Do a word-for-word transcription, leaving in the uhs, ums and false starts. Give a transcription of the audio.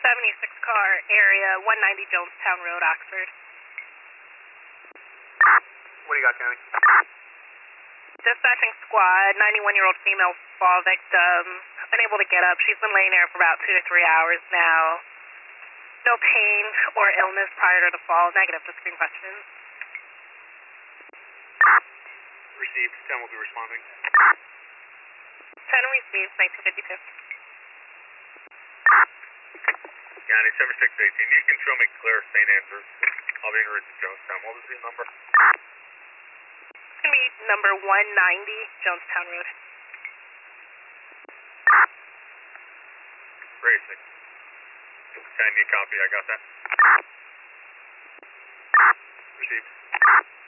seventy-six car area, one ninety Jonestown Road, Oxford. What do you got, County? Dispatching squad, ninety-one-year-old female fall victim, unable to get up. She's been laying there for about two to three hours now. No pain or illness prior to the fall. Negative to screen questions. Received. ten will be responding. ten received, nineteen fifty-two. County, seven six eighteen. You can show me clear Saint Andrews. I'll be en route to Jonestown. What was the number? It's going to be number one ninety Jonestown Road. Racing. ten, you copy. I got that. Received.